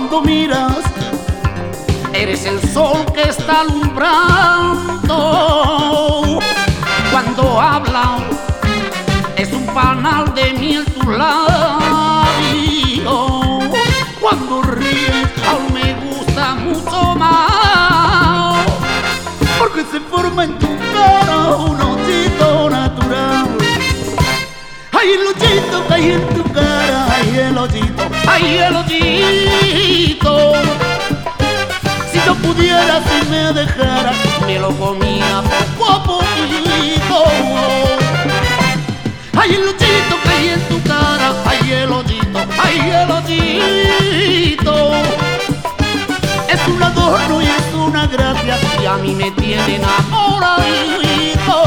Cuando miras, eres el sol que está alumbrando. Cuando hablas, es un panal de miel tu labio. Cuando ríes, aún me gusta mucho más, porque se forma en tu cara un hoyito natural. Ay, el hoyito que hay en tu cara, ay, el hoyito, ay, el hoyito. Si yo pudiera, si me dejara, me lo comía poco a poquito. Ay, el hoyito que hay en tu cara, ay, el hoyito, ay, el hoyito. Es un adorno y es una gracia, y a mí me tiene enamoradito.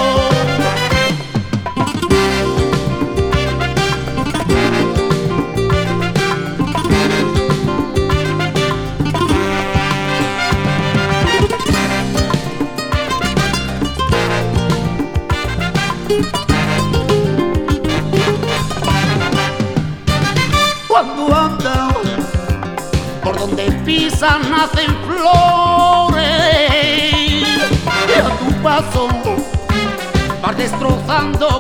Cuando andas, por donde pisan nacen flores, y a tu paso vas destrozando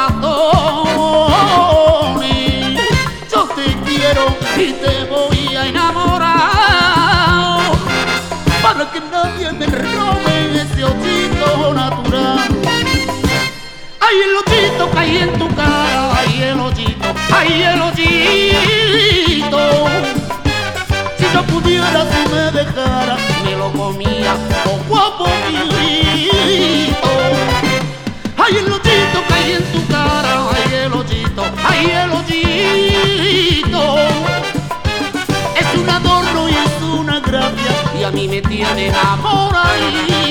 corazones. Yo te quiero y te voy a enamorar, para que nadie me robe ese hoyito natural. Ay, el hoyito que hay en tu cara, ay, el hoyito, ay, el hoyito. Si yo pudiera, si me dejara, me lo comía poco a poquito. Ay, el hoyito que hay en tu cara, ay, el hoyito, ay, el hoyito. Es un adorno y es una gracia, y a mí me tiene enamoradito.